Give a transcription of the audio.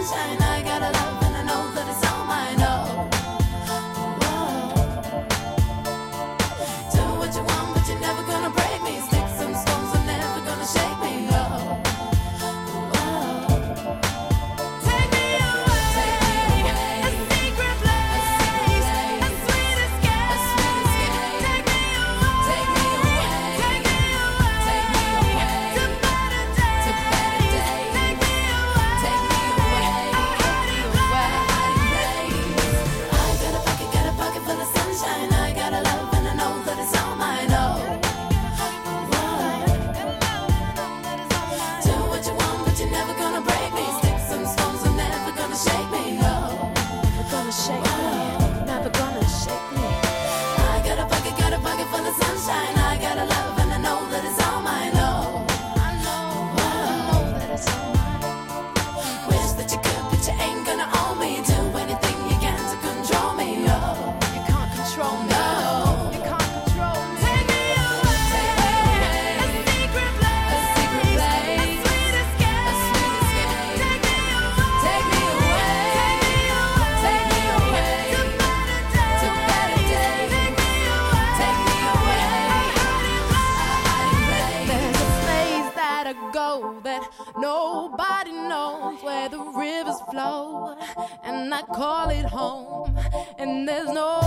sunshine. I got a love and I know that it's all mine. Oh, do what you want, but you're never gonna break me. Sticks and stones are never gonna shake me. Oh. Nobody knows where the rivers flow, and I call it home, and there's no